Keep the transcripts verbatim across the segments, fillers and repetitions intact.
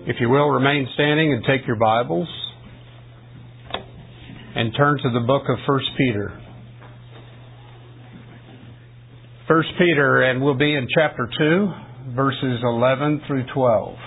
If you will, remain standing and take your Bibles and turn to the book of First Peter. First Peter, and we'll be in chapter two, verses eleven through twelve.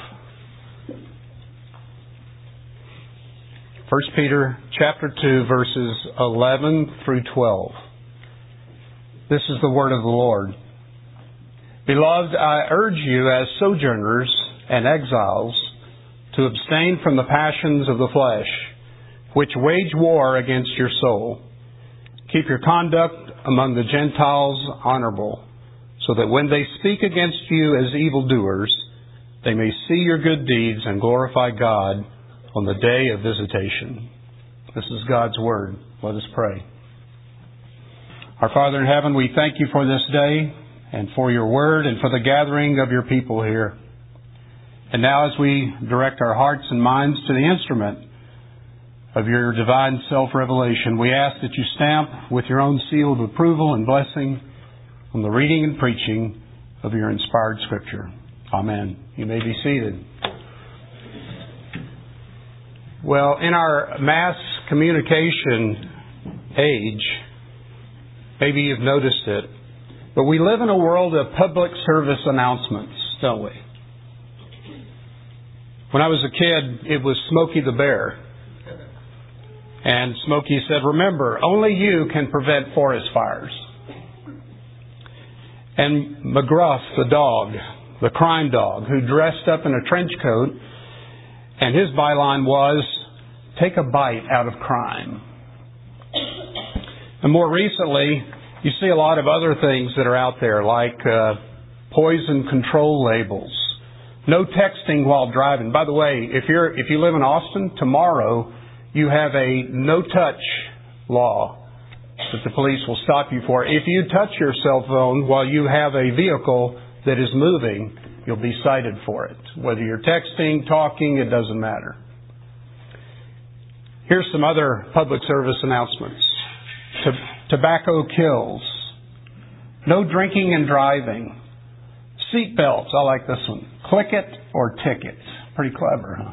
First Peter chapter two, verses eleven through twelve. This is the word of the Lord. Beloved, I urge you as sojourners and exiles to abstain from the passions of the flesh, which wage war against your soul. Keep your conduct among the Gentiles honorable, so that when they speak against you as evildoers, they may see your good deeds and glorify God on the day of visitation. This is God's Word. Let us pray. Our Father in heaven, we thank you for this day and for your Word and for the gathering of your people here. And now as we direct our hearts and minds to the instrument of your divine self-revelation, we ask that you stamp with your own seal of approval and blessing on the reading and preaching of your inspired Scripture. Amen. You may be seated. Well, in our mass communication age, maybe you've noticed it, but we live in a world of public service announcements, don't we? When I was a kid, it was Smokey the Bear. And Smokey said, remember, only you can prevent forest fires. And McGruff, the dog, the crime dog, who dressed up in a trench coat, and his byline was, take a bite out of crime. And more recently, you see a lot of other things that are out there, like uh, poison control labels. No texting while driving. By the way, if you're if you live in Austin, tomorrow you have a no-touch law that the police will stop you for. If you touch your cell phone while you have a vehicle that is moving, you'll be cited for it. Whether you're texting, talking, it doesn't matter. Here's some other public service announcements. T- tobacco kills. No drinking and driving. Seat belts. I like this one. Click it or ticket. Pretty clever, huh?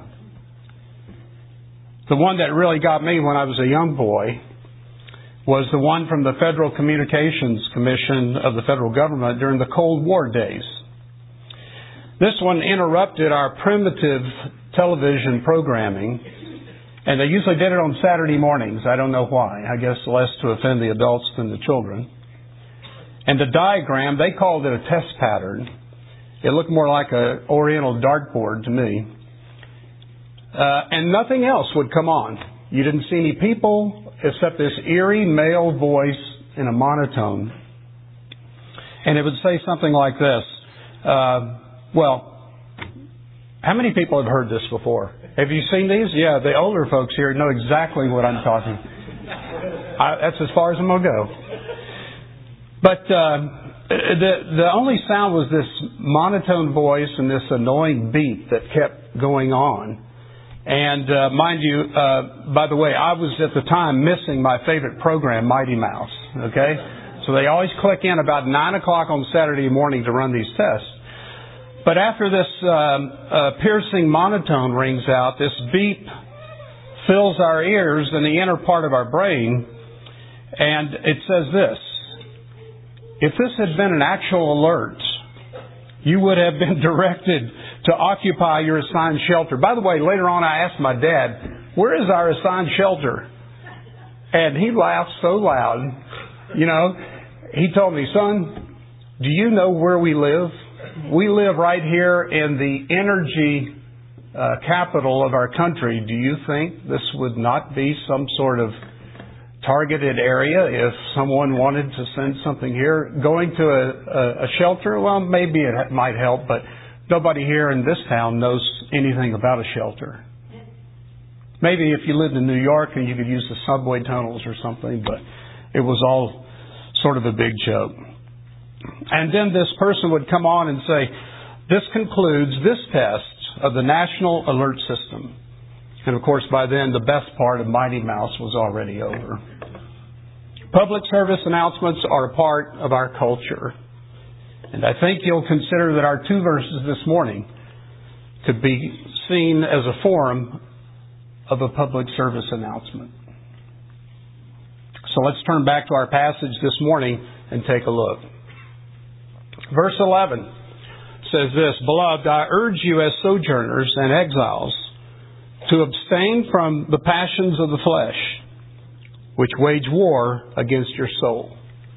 The one that really got me when I was a young boy was the one from the Federal Communications Commission of the federal government during the Cold War days. This one interrupted our primitive television programming, and they usually did it on Saturday mornings. I don't know why. I guess less to offend the adults than the children. And the diagram, they called it a test pattern. It looked more like an Oriental dartboard to me. Uh, and nothing else would come on. You didn't see any people except this eerie male voice in a monotone. And it would say something like this. Uh, well, how many people have heard this before? Have you seen these? Yeah, the older folks here know exactly what I'm talking. I, that's as far as I'm going to go. But uh, the the only sound was this monotone voice and this annoying beat that kept going on. And uh, mind you, uh, by the way, I was at the time missing my favorite program, Mighty Mouse. Okay, so they always click in about nine o'clock on Saturday morning to run these tests. But after this um, uh, piercing monotone rings out, this beep fills our ears in the inner part of our brain, and it says this. If this had been an actual alert, you would have been directed to occupy your assigned shelter. By the way, later on I asked my dad, where is our assigned shelter? And he laughed so loud. You know, he told me, son, do you know where we live? We live right here in the energy uh, capital of our country. Do you think this would not be some sort of targeted area if someone wanted to send something here? Going to a, a, a shelter, well, maybe it might help, but nobody here in this town knows anything about a shelter. Maybe if you lived in New York and you could use the subway tunnels or something, but it was all sort of a big joke. And then this person would come on and say, this concludes this test of the National Alert System. And of course, by then, the best part of Mighty Mouse was already over. Public service announcements are a part of our culture. And I think you'll consider that our two verses this morning could be seen as a form of a public service announcement. So let's turn back to our passage this morning and take a look. Verse eleven says this, "Beloved, I urge you as sojourners and exiles to abstain from the passions of the flesh, which wage war against your soul."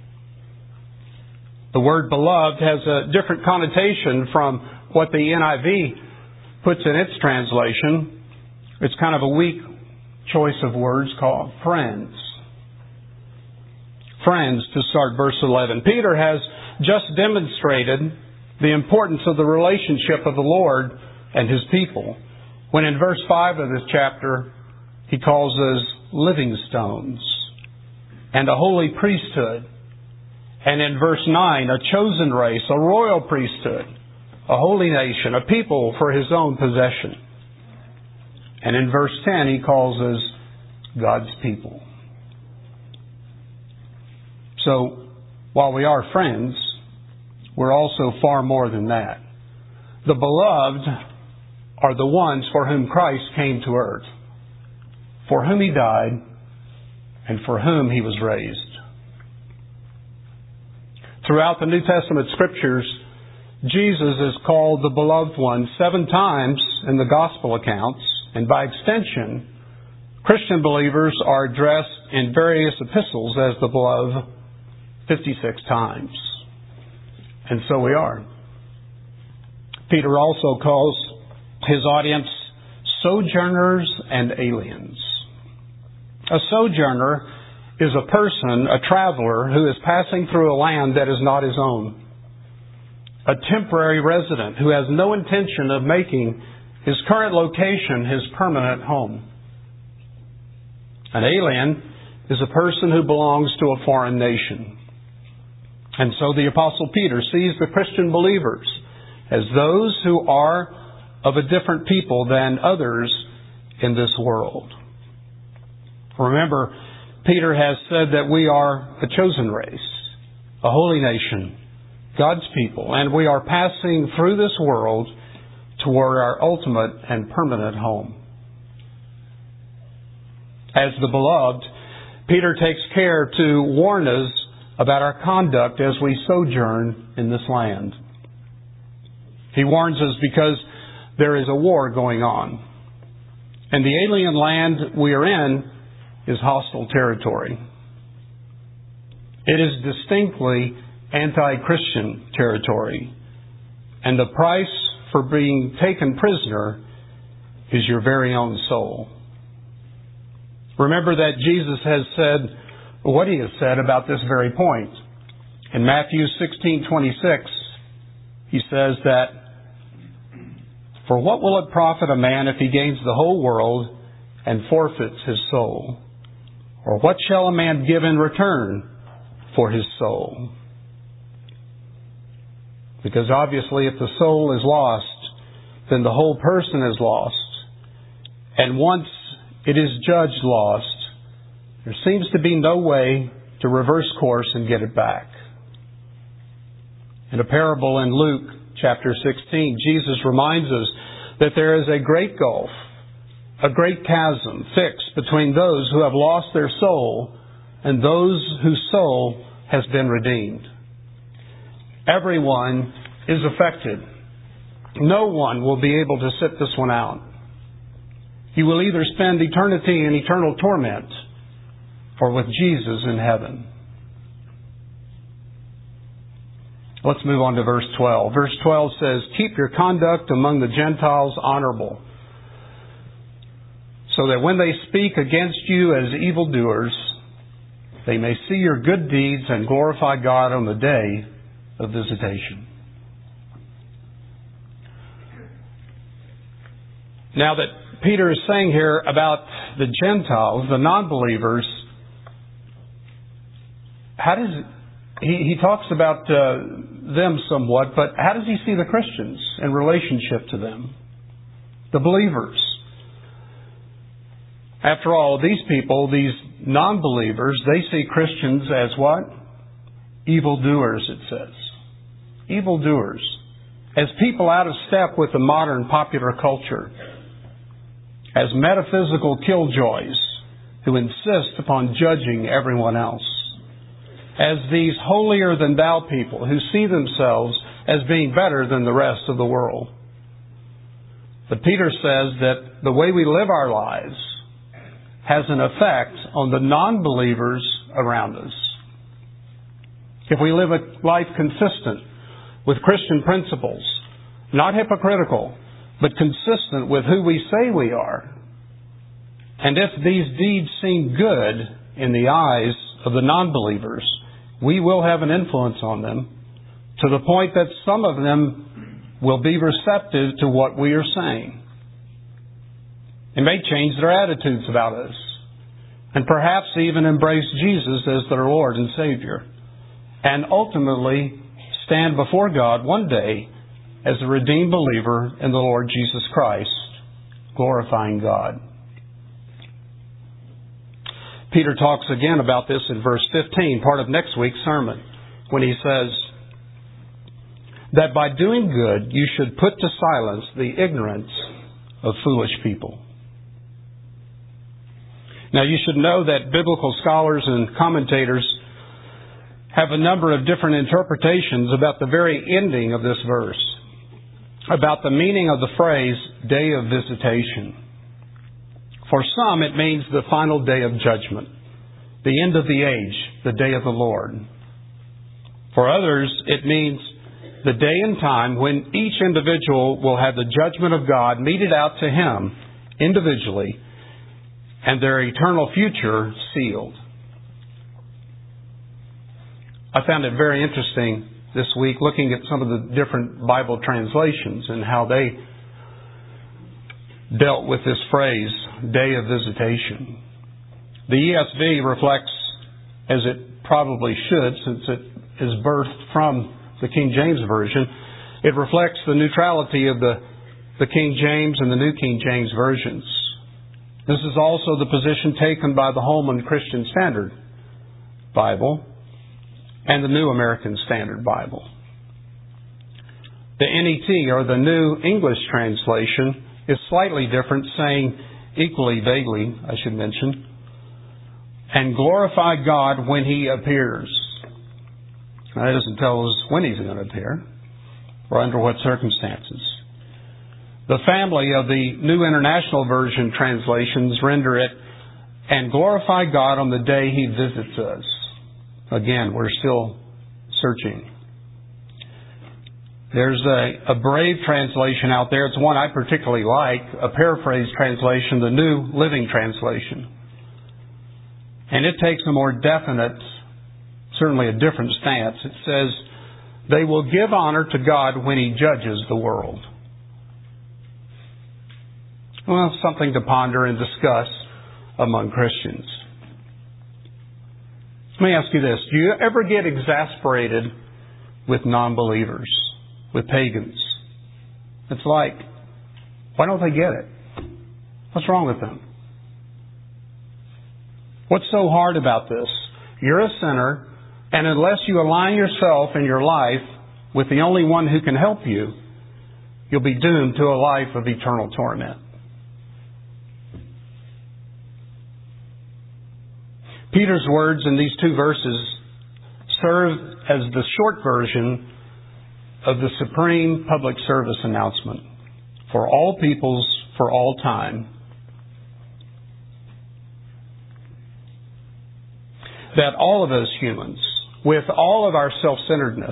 The word beloved has a different connotation from what the N I V puts in its translation. It's kind of a weak choice of words called friends. Friends, to start verse eleven. Peter has just demonstrated the importance of the relationship of the Lord and His people, when in verse five of this chapter, he calls us living stones and a holy priesthood. And in verse nine, a chosen race, a royal priesthood, a holy nation, a people for His own possession. And in verse ten, he calls us God's people. So, while we are friends, we're also far more than that. The beloved are the ones for whom Christ came to earth, for whom He died, and for whom He was raised. Throughout the New Testament Scriptures, Jesus is called the beloved one seven times in the Gospel accounts, and by extension, Christian believers are addressed in various epistles as the beloved fifty-six times. And so we are. Peter also calls his audience sojourners and aliens. A sojourner is a person, a traveler, who is passing through a land that is not his own. A temporary resident who has no intention of making his current location his permanent home. An alien is a person who belongs to a foreign nation. And so the Apostle Peter sees the Christian believers as those who are of a different people than others in this world. Remember, Peter has said that we are a chosen race, a holy nation, God's people, and we are passing through this world toward our ultimate and permanent home. As the beloved, Peter takes care to warn us about our conduct as we sojourn in this land. He warns us because there is a war going on, and the alien land we are in is hostile territory. It is distinctly anti-Christian territory, and the price for being taken prisoner is your very own soul. Remember that Jesus has said what He has said about this very point. In Matthew sixteen twenty-six, He says that, "For what will it profit a man if he gains the whole world and forfeits his soul? Or what shall a man give in return for his soul?" Because obviously if the soul is lost, then the whole person is lost. And once it is judged lost, there seems to be no way to reverse course and get it back. In a parable in Luke chapter sixteen, Jesus reminds us that there is a great gulf, a great chasm fixed between those who have lost their soul and those whose soul has been redeemed. Everyone is affected. No one will be able to sit this one out. You will either spend eternity in eternal torment or with Jesus in heaven. Let's move on to verse twelve. Verse twelve says, "Keep your conduct among the Gentiles honorable, so that when they speak against you as evildoers, they may see your good deeds and glorify God on the day of visitation." Now that Peter is saying here about the Gentiles, the non-believers, how does he, he talks about uh, them somewhat, but how does he see the Christians in relationship to them? The believers. After all, these people, these non-believers, they see Christians as what? Evildoers, it says. Evildoers. as people out of step with the modern popular culture, as metaphysical killjoys who insist upon judging everyone else, as these holier-than-thou people who see themselves as being better than the rest of the world. But Peter says that the way we live our lives has an effect on the non-believers around us. If we live a life consistent with Christian principles, not hypocritical, but consistent with who we say we are, and if these deeds seem good in the eyes of the non-believers, we will have an influence on them to the point that some of them will be receptive to what we are saying. They may change their attitudes about us and perhaps even embrace Jesus as their Lord and Savior, and ultimately stand before God one day as a redeemed believer in the Lord Jesus Christ, glorifying God. Peter talks again about this in verse fifteen, part of next week's sermon, when he says that by doing good you should put to silence the ignorance of foolish people. Now you should know that biblical scholars and commentators have a number of different interpretations about the very ending of this verse, about the meaning of the phrase, day of visitation. For some, it means the final day of judgment, the end of the age, the day of the Lord. For others, it means the day and time when each individual will have the judgment of God meted out to him individually and their eternal future sealed. I found it very interesting this week looking at some of the different Bible translations and how they dealt with this phrase, day of visitation. The E S V reflects, as it probably should since it is birthed from the King James Version, it reflects the neutrality of the, the King James and the New King James versions. This is also the position taken by the Holman Christian Standard Bible and the New American Standard Bible. The N E T, or the New English Translation, is slightly different, saying equally vaguely, I should mention, and glorify God when He appears. Now, that doesn't tell us when He's going to appear or under what circumstances. The family of the New International Version translations render it, and glorify God on the day He visits us. Again, we're still searching. There's a, a brave translation out there. It's one I particularly like, a paraphrase translation, the New Living Translation. And it takes a more definite, certainly a different stance. It says, they will give honor to God when He judges the world. Well, something to ponder and discuss among Christians. Let me ask you this. Do you ever get exasperated with non-believers, with pagans? It's like, why don't they get it? What's wrong with them? What's so hard about this? You're a sinner, and unless you align yourself and your life with the only one who can help you, you'll be doomed to a life of eternal torment. Peter's words in these two verses serve as the short version of the supreme public service announcement for all peoples, for all time, that all of us humans, with all of our self-centeredness,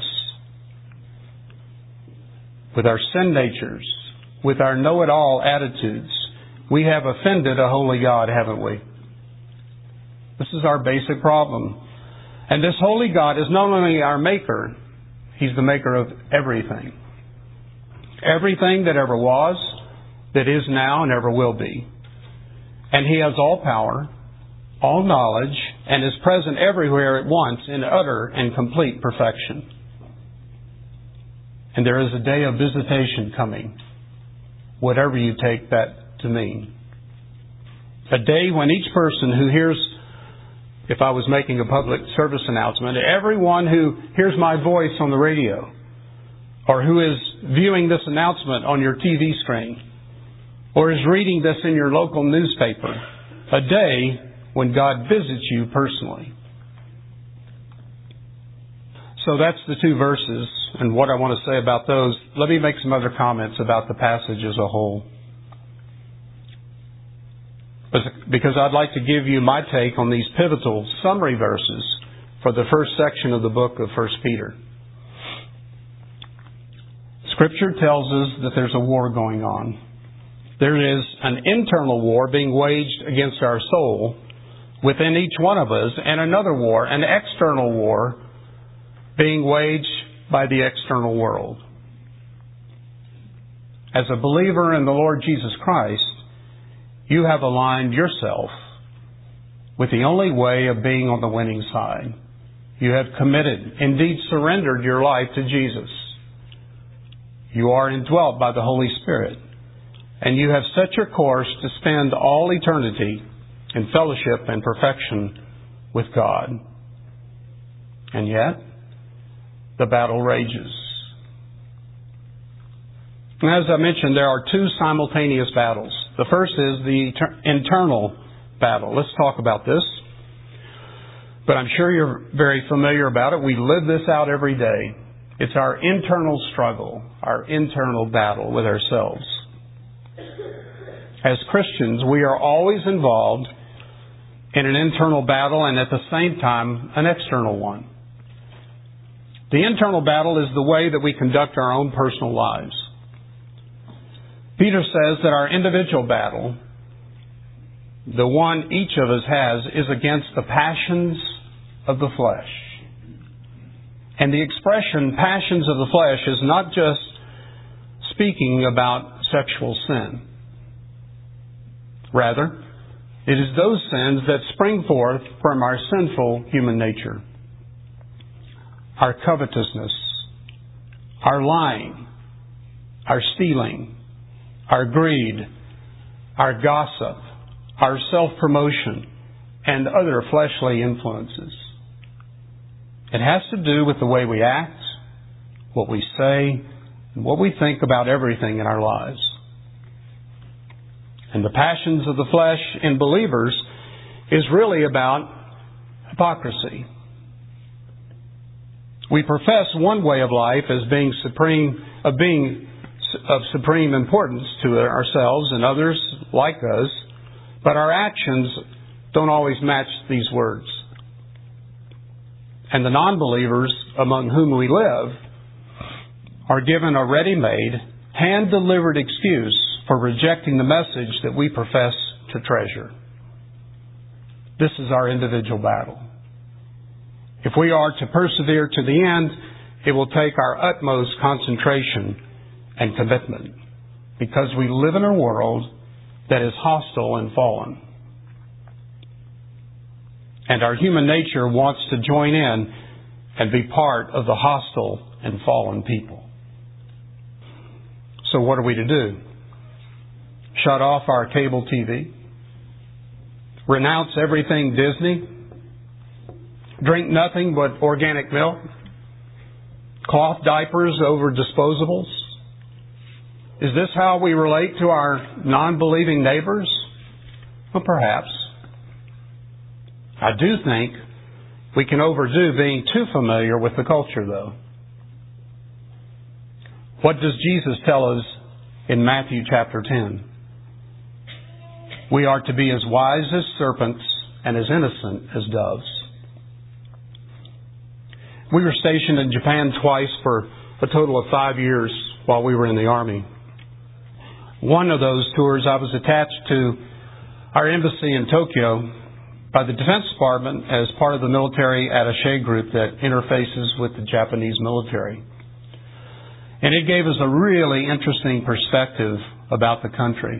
with our sin natures, with our know-it-all attitudes, we have offended a holy God, haven't we? This is our basic problem. And this holy God is not only our maker, He's the maker of everything. Everything that ever was, that is now, and ever will be. And He has all power, all knowledge, and is present everywhere at once in utter and complete perfection. And there is a day of visitation coming, whatever you take that to mean. A day when each person who hears, if I was making a public service announcement, everyone who hears my voice on the radio or who is viewing this announcement on your T V screen, or is reading this in your local newspaper, a day when God visits you personally. So that's the two verses and what I want to say about those. Let me make some other comments about the passage as a whole, because I'd like to give you my take on these pivotal summary verses for the first section of the book of First Peter. Scripture tells us that there's a war going on. There is an internal war being waged against our soul within each one of us, and another war, an external war, being waged by the external world. As a believer in the Lord Jesus Christ, you have aligned yourself with the only way of being on the winning side. You have committed, indeed surrendered your life to Jesus. You are indwelt by the Holy Spirit, and you have set your course to spend all eternity in fellowship and perfection with God. And yet, the battle rages. And as I mentioned, there are two simultaneous battles. The first is the ter- internal battle. Let's talk about this. But I'm sure you're very familiar about it. We live this out every day. It's our internal struggle, our internal battle with ourselves. As Christians, we are always involved in an internal battle and at the same time an external one. The internal battle is the way that we conduct our own personal lives. Peter says that our individual battle, the one each of us has, is against the passions of the flesh. And the expression passions of the flesh is not just speaking about sexual sin. Rather, it is those sins that spring forth from our sinful human nature. Our covetousness, our lying, our stealing, our greed, our gossip, our self-promotion, and other fleshly influences. It has to do with the way we act, what we say, and what we think about everything in our lives. And the passions of the flesh in believers is really about hypocrisy. We profess one way of life as being supreme, of being of supreme importance to ourselves and others like us, but our actions don't always match these words. And the non-believers among whom we live are given a ready-made, hand-delivered excuse for rejecting the message that we profess to treasure. This is our individual battle. If we are to persevere to the end, it will take our utmost concentration and commitment, because we live in a world that is hostile and fallen. And our human nature wants to join in and be part of the hostile and fallen people. So what are we to do? Shut off our cable T V? Renounce everything Disney? Drink nothing but organic milk? Cloth diapers over disposables? Is this how we relate to our non-believing neighbors? Well, perhaps. I do think we can overdo being too familiar with the culture, though. What does Jesus tell us in Matthew chapter ten? We are to be as wise as serpents and as innocent as doves. We were stationed in Japan twice for a total of five years while we were in the Army. One of those tours, I was attached to our embassy in Tokyo by the Defense Department as part of the military attaché group that interfaces with the Japanese military. And it gave us a really interesting perspective about the country.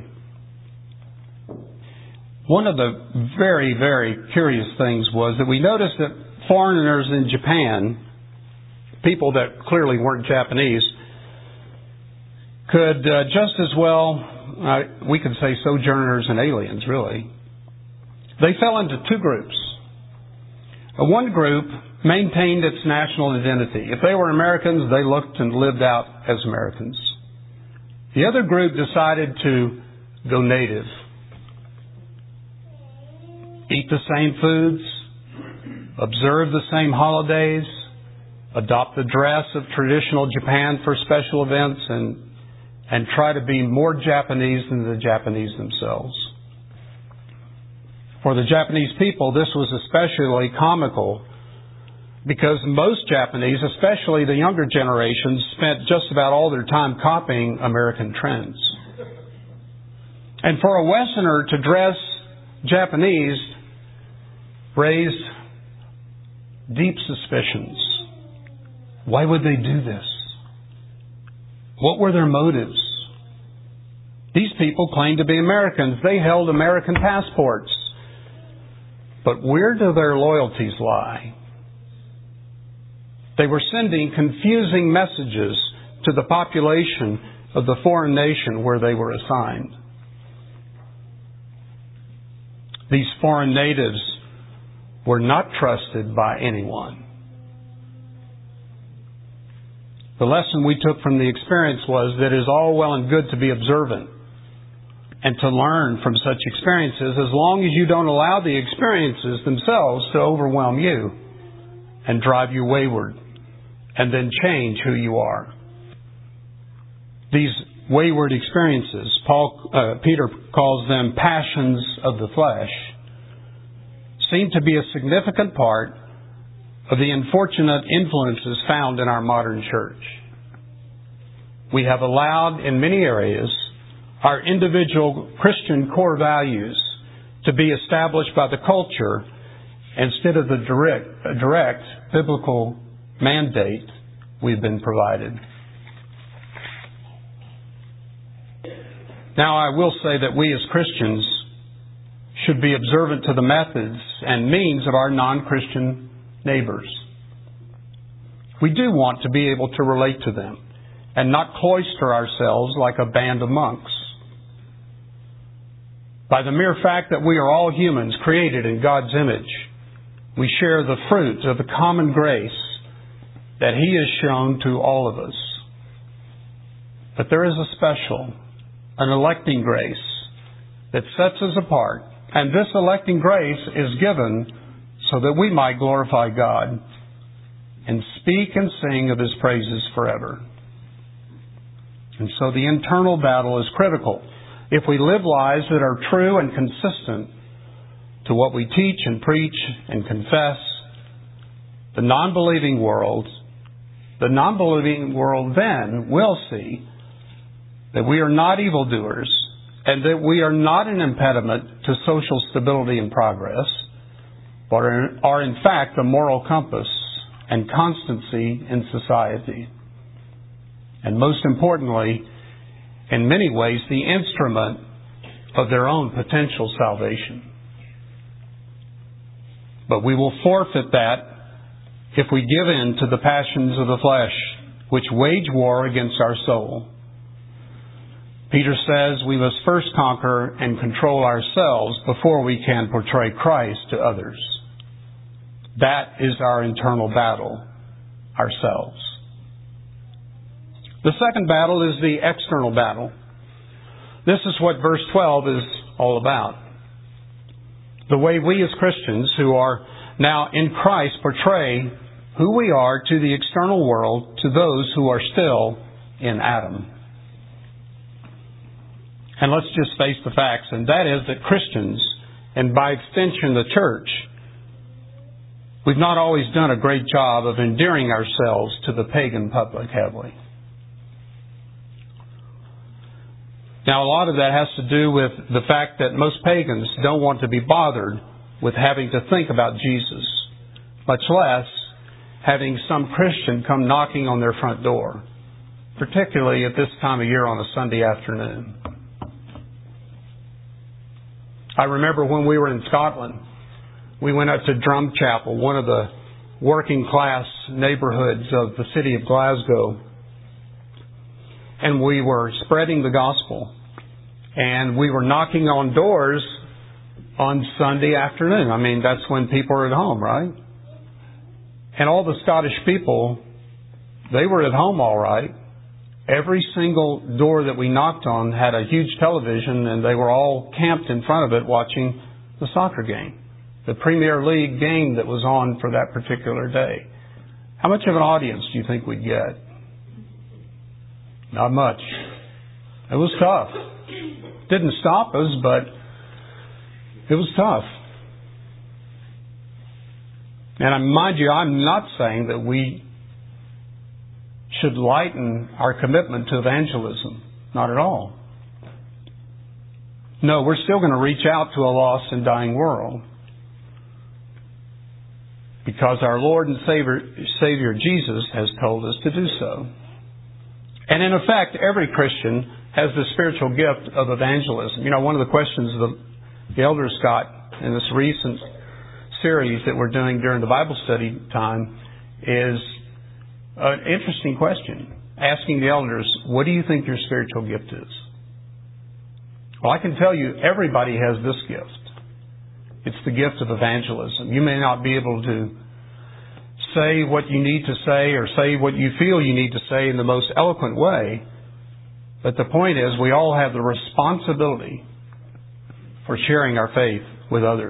One of the very, very curious things was that we noticed that foreigners in Japan, people that clearly weren't Japanese, could uh, just as well, uh, we could say sojourners and aliens, really. They fell into two groups. Uh, one group maintained its national identity. If they were Americans, they looked and lived out as Americans. The other group decided to go native. Eat the same foods, observe the same holidays, adopt the dress of traditional Japan for special events, and, and try to be more Japanese than the Japanese themselves. For the Japanese people, this was especially comical because most Japanese, especially the younger generations, spent just about all their time copying American trends. And for a Westerner to dress Japanese raised deep suspicions. Why would they do this? What were their motives? These people claimed to be Americans. They held American passports. But where do their loyalties lie? They were sending confusing messages to the population of the foreign nation where they were assigned. These foreign natives were not trusted by anyone. The lesson we took from the experience was that it is all well and good to be observant and to learn from such experiences as long as you don't allow the experiences themselves to overwhelm you and drive you wayward and then change who you are. These wayward experiences, Paul, uh, Peter calls them passions of the flesh, seem to be a significant part of the unfortunate influences found in our modern church. We have allowed, in many areas, our individual Christian core values to be established by the culture instead of the direct, direct biblical mandate we've been provided. Now, I will say that we as Christians should be observant to the methods and means of our non-Christian neighbors. We do want to be able to relate to them and not cloister ourselves like a band of monks. By the mere fact that we are all humans created in God's image, we share the fruit of the common grace that He has shown to all of us. But there is a special, an electing grace that sets us apart. And this electing grace is given so that we might glorify God and speak and sing of His praises forever. And so the internal battle is critical. If we live lives that are true and consistent to what we teach and preach and confess, the non-believing world, the non-believing world then will see that we are not evildoers and that we are not an impediment to social stability and progress, but are in fact a moral compass and constancy in society. And most importantly, in many ways, the instrument of their own potential salvation. But we will forfeit that if we give in to the passions of the flesh, which wage war against our soul. Peter says we must first conquer and control ourselves before we can portray Christ to others. That is our internal battle, ourselves. The second battle is the external battle. This is what verse twelve is all about. The way we as Christians who are now in Christ portray who we are to the external world, to those who are still in Adam. And let's just face the facts, and that is that Christians, and by extension the church, we've not always done a great job of endearing ourselves to the pagan public, have we? Now, a lot of that has to do with the fact that most pagans don't want to be bothered with having to think about Jesus, much less having some Christian come knocking on their front door, particularly at this time of year on a Sunday afternoon. I remember when we were in Scotland, we went up to Drumchapel, one of the working class neighborhoods of the city of Glasgow, and we were spreading the gospel. And we were knocking on doors on Sunday afternoon. I mean, that's when people are at home, right? And all the Scottish people, they were at home all right. Every single door that we knocked on had a huge television, and they were all camped in front of it watching the soccer game, the Premier League game that was on for that particular day. How much of an audience do you think we'd get? Not much. It was tough. Didn't stop us, but it was tough. And mind you, I'm not saying that we should lighten our commitment to evangelism. Not at all. No, we're still going to reach out to a lost and dying world, because our Lord and Savior, Savior Jesus has told us to do so. And in effect, every Christian has the spiritual gift of evangelism. You know, one of the questions the, the elders got in this recent series that we're doing during the Bible study time is an interesting question. Asking the elders, what do you think your spiritual gift is? Well, I can tell you, everybody has this gift. It's the gift of evangelism. You may not be able to say what you need to say or say what you feel you need to say in the most eloquent way, but the point is we all have the responsibility for sharing our faith with others.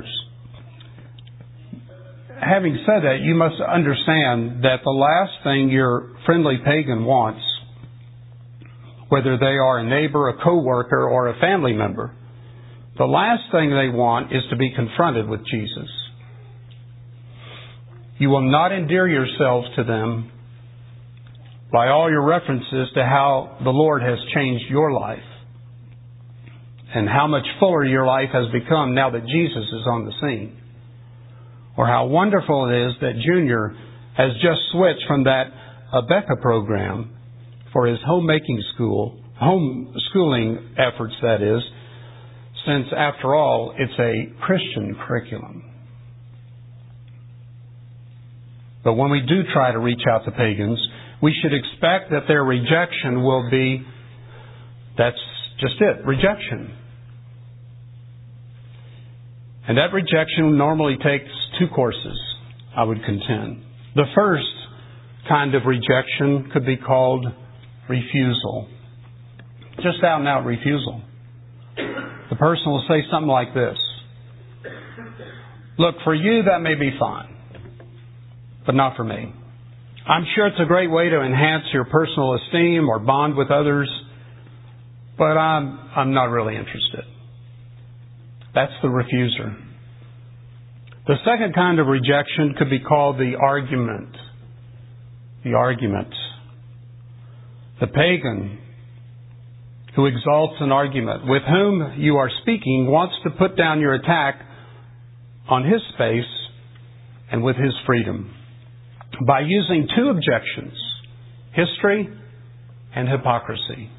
Having said that, you must understand that the last thing your friendly pagan wants, whether they are a neighbor, a co-worker, or a family member, the last thing they want is to be confronted with Jesus. You will not endear yourselves to them by all your references to how the Lord has changed your life and how much fuller your life has become now that Jesus is on the scene. Or how wonderful it is that Junior has just switched from that Abeka program for his homemaking school, home schooling efforts, that is, since after all, it's a Christian curriculum. But when we do try to reach out to pagans, we should expect that their rejection will be, that's just it, rejection. And that rejection normally takes two courses, I would contend. The first kind of rejection could be called refusal. Just out and out refusal. The person will say something like this. Look, for you that may be fine, but not for me. I'm sure it's a great way to enhance your personal esteem or bond with others, but I'm, I'm not really interested. That's the refuser. The second kind of rejection could be called the argument. The argument. The pagan who exalts an argument, with whom you are speaking, wants to put down your attack on his space and with his freedom by using two objections, history and hypocrisy.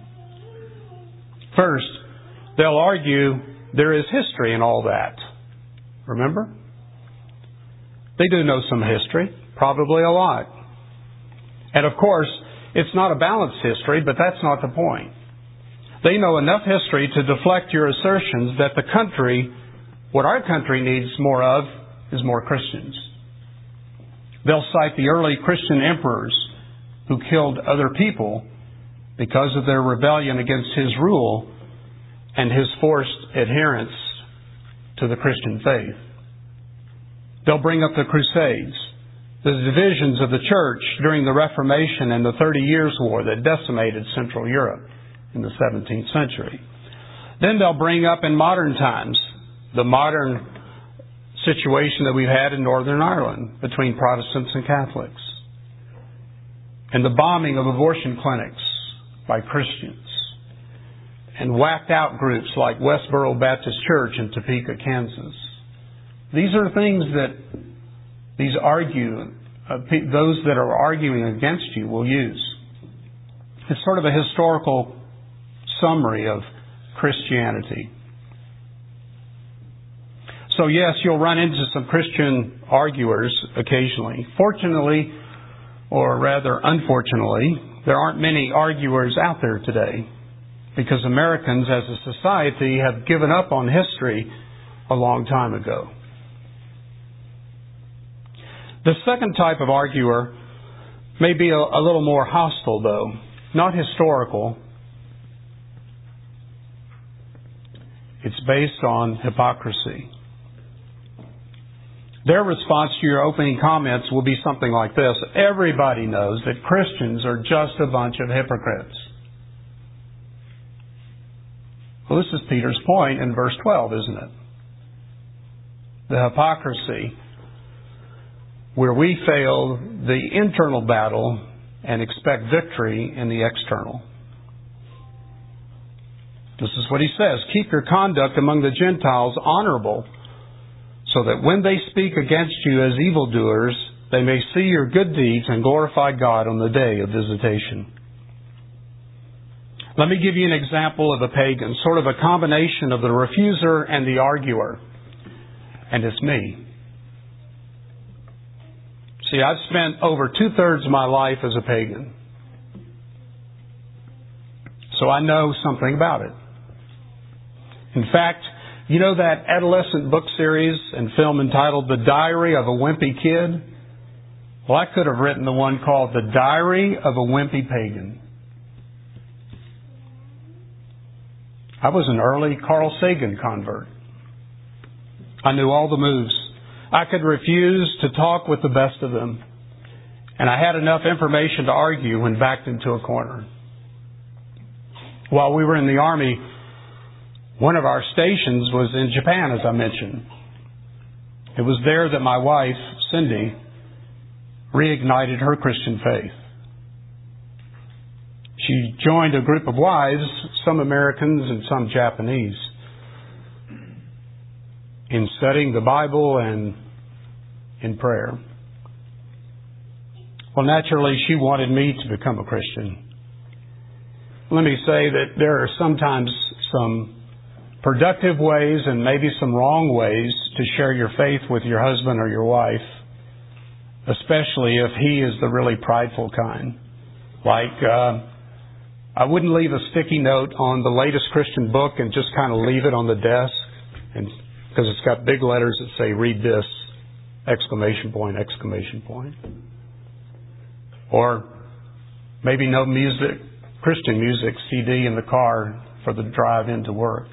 First, they'll argue there is history in all that. Remember? They do know some history, probably a lot. And of course, it's not a balanced history, but that's not the point. They know enough history to deflect your assertions that the country, what our country needs more of, is more Christians. They'll cite the early Christian emperors who killed other people because of their rebellion against his rule and his forced adherence to the Christian faith. They'll bring up the Crusades, the divisions of the church during the Reformation and the Thirty Years' War that decimated Central Europe in the seventeenth century. Then they'll bring up in modern times the modern situation that we've had in Northern Ireland between Protestants and Catholics, and the bombing of abortion clinics by Christians, and whacked out groups like Westboro Baptist Church in Topeka, Kansas. These are things that these argue, uh, those that are arguing against you will use. It's sort of a historical summary of Christianity. So yes, you'll run into some Christian arguers occasionally. Fortunately, or rather unfortunately, there aren't many arguers out there today, because Americans as a society have given up on history a long time ago. The second type of arguer may be a, a little more hostile, though, not historical. It's based on hypocrisy. Their response to your opening comments will be something like this. Everybody knows that Christians are just a bunch of hypocrites. Well, this is Peter's point in verse twelve, isn't it? The hypocrisy, where we fail the internal battle and expect victory in the external. This is what he says. Keep your conduct among the Gentiles honorable, so that when they speak against you as evildoers, they may see your good deeds and glorify God on the day of visitation. Let me give you an example of a pagan, sort of a combination of the refuser and the arguer. And it's me. See, I've spent over two-thirds of my life as a pagan. So I know something about it. In fact, you know that adolescent book series and film entitled The Diary of a Wimpy Kid? Well, I could have written the one called The Diary of a Wimpy Pagan. I was an early Carl Sagan convert. I knew all the moves. I could refuse to talk with the best of them. And I had enough information to argue when backed into a corner. While we were in the Army, one of our stations was in Japan, as I mentioned. It was there that my wife, Cindy, reignited her Christian faith. She joined a group of wives, some Americans and some Japanese, in studying the Bible and in prayer. Well, naturally, she wanted me to become a Christian. Let me say that there are sometimes some productive ways and maybe some wrong ways to share your faith with your husband or your wife, especially if he is the really prideful kind. Like, uh, I wouldn't leave a sticky note on the latest Christian book and just kind of leave it on the desk, and because it's got big letters that say, read this, exclamation point, exclamation point. Or maybe no music, Christian music C D in the car for the drive into work.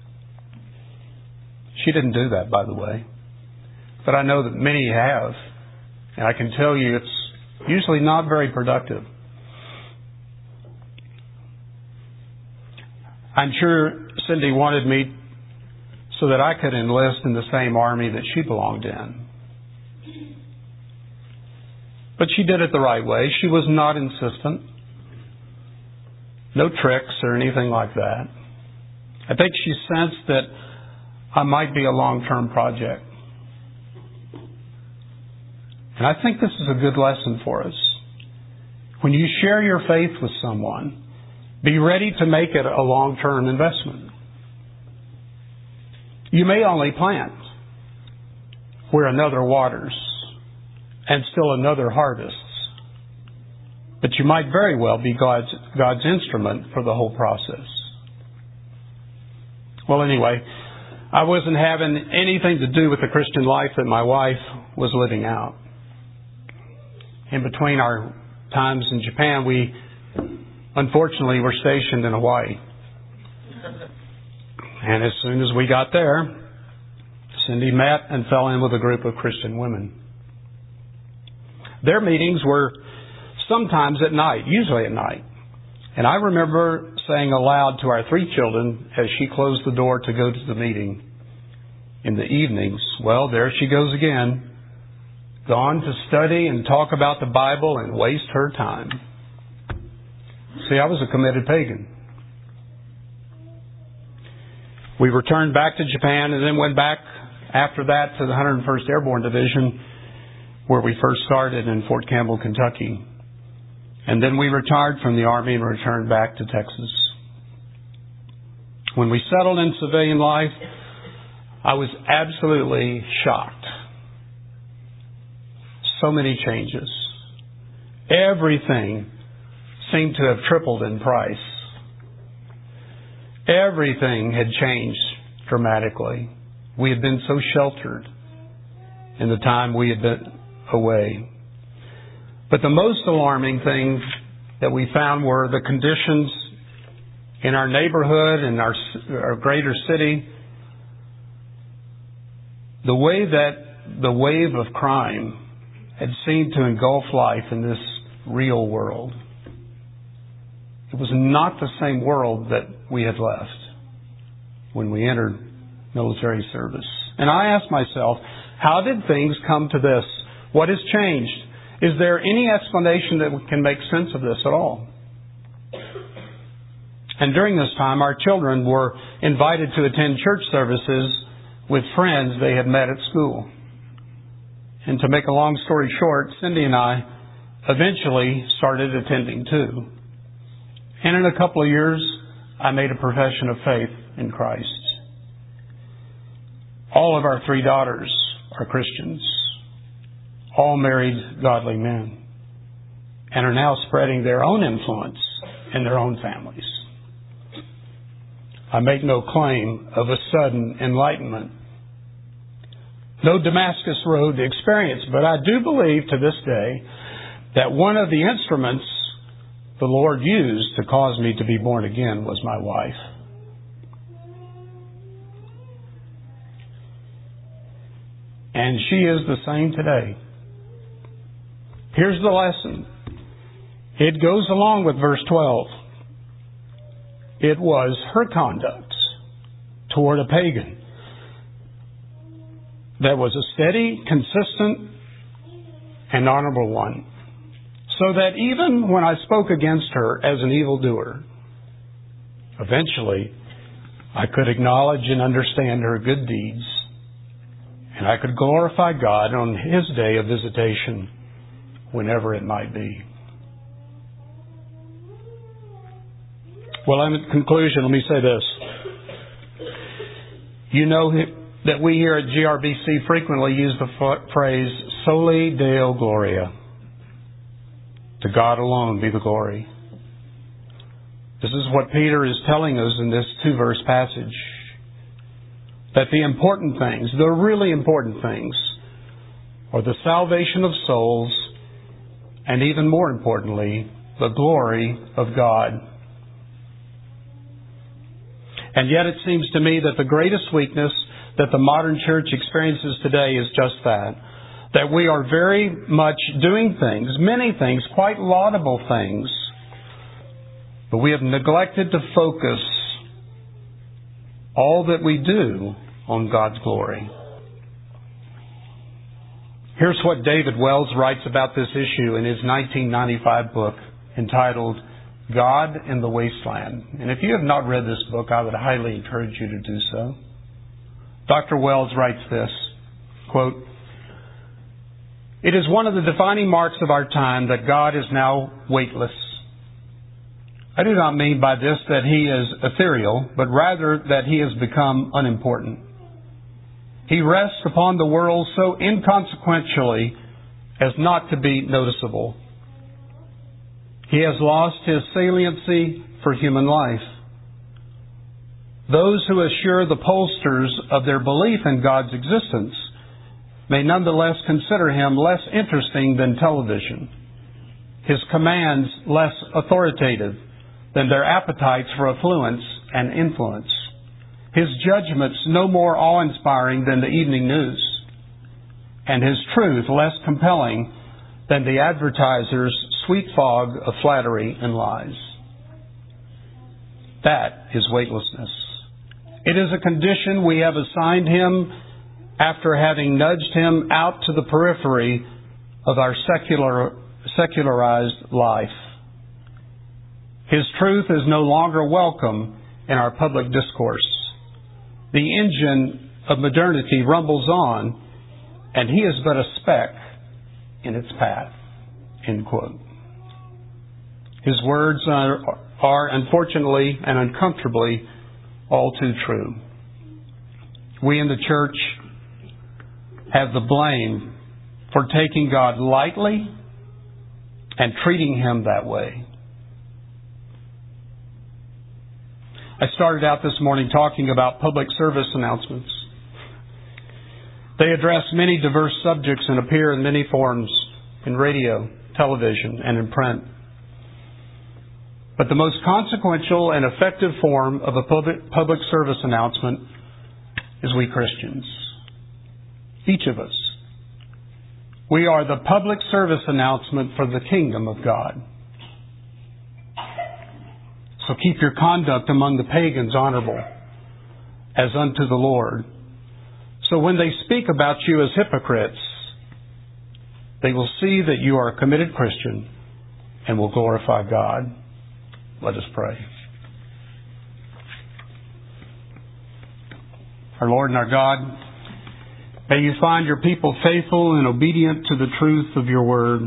She didn't do that, by the way. But I know that many have. And I can tell you it's usually not very productive. I'm sure Cindy wanted me so that I could enlist in the same army that she belonged in. But she did it the right way. She was not insistent. No tricks or anything like that. I think she sensed that I might be a long-term project. And I think this is a good lesson for us. When you share your faith with someone, be ready to make it a long-term investment. You may only plant where another waters and still another harvests. But you might very well be God's, God's instrument for the whole process. Well, anyway, I wasn't having anything to do with the Christian life that my wife was living out. In between our times in Japan, we unfortunately were stationed in Hawaii. And as soon as we got there, Cindy met and fell in with a group of Christian women. Their meetings were sometimes at night, usually at night. And I remember saying aloud to our three children as she closed the door to go to the meeting in the evenings, well, there she goes again, gone to study and talk about the Bible and waste her time. See, I was a committed pagan. We returned back to Japan and then went back after that to the one hundred first Airborne Division, where we first started in Fort Campbell, Kentucky. And then we retired from the Army and returned back to Texas. When we settled in civilian life, I was absolutely shocked. So many changes. Everything seemed to have tripled in price. Everything had changed dramatically. We had been so sheltered in the time we had been away. But the most alarming thing that we found were the conditions in our neighborhood and our, our greater city. The way that the wave of crime had seemed to engulf life in this real world. It was not the same world that we had left when we entered military service. And I asked myself, how did things come to this? What has changed? Is there any explanation that can make sense of this at all? And during this time, our children were invited to attend church services with friends they had met at school. And to make a long story short, Cindy and I eventually started attending too. And in a couple of years, I made a profession of faith in Christ. All of our three daughters are Christians, all married godly men, and are now spreading their own influence in their own families. I make no claim of a sudden enlightenment, no Damascus Road experience, but I do believe to this day that one of the instruments the Lord used to cause me to be born again was my wife. And she is the same today. Here's the lesson. It goes along with verse twelve. It was her conduct toward a pagan that was a steady, consistent, and honorable one. So that even when I spoke against her as an evildoer, eventually I could acknowledge and understand her good deeds, and I could glorify God on His day of visitation, whenever it might be. Well, in conclusion, let me say this. You know that we here at G R B C frequently use the phrase, Soli Deo Gloria. To God alone be the glory. This is what Peter is telling us in this two-verse passage. That the important things, the really important things, are the salvation of souls, and even more importantly, the glory of God. And yet it seems to me that the greatest weakness that the modern church experiences today is just that. That we are very much doing things, many things, quite laudable things, but we have neglected to focus all that we do on God's glory. Here's what David Wells writes about this issue in his nineteen ninety-five book entitled God in the Wasteland. And if you have not read this book, I would highly encourage you to do so. Doctor Wells writes this, quote, "It is one of the defining marks of our time that God is now weightless. I do not mean by this that He is ethereal, but rather that He has become unimportant. He rests upon the world so inconsequentially as not to be noticeable. He has lost His saliency for human life. Those who assure the pollsters of their belief in God's existence may nonetheless consider Him less interesting than television, His commands less authoritative than their appetites for affluence and influence, His judgments no more awe-inspiring than the evening news, and His truth less compelling than the advertiser's sweet fog of flattery and lies." That is weightlessness. It is a condition we have assigned Him after having nudged Him out to the periphery of our secular, secularized life. His truth is no longer welcome in our public discourse. The engine of modernity rumbles on, and He is but a speck in its path. End quote. His words are, are unfortunately and uncomfortably all too true. We in the church have the blame for taking God lightly and treating Him that way. I started out this morning talking about public service announcements. They address many diverse subjects and appear in many forms in radio, television, and in print. But the most consequential and effective form of a public, public service announcement is we Christians. Each of us. We are the public service announcement for the kingdom of God. So keep your conduct among the pagans honorable, as unto the Lord. So when they speak about you as hypocrites, they will see that you are a committed Christian and will glorify God. Let us pray. Our Lord and our God, may you find your people faithful and obedient to the truth of your word.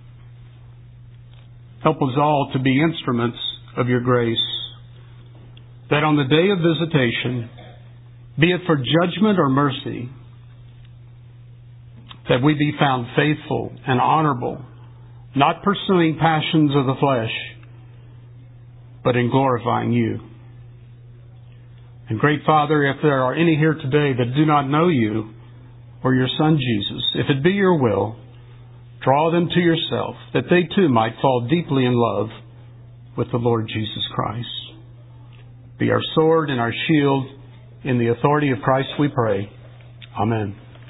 Help us all to be instruments of your grace, that on the day of visitation, be it for judgment or mercy, that we be found faithful and honorable, not pursuing passions of the flesh, but in glorifying you. And great Father, if there are any here today that do not know you or your Son Jesus, if it be your will, draw them to yourself, that they too might fall deeply in love with the Lord Jesus Christ. Be our sword and our shield. In the authority of Christ we pray. Amen.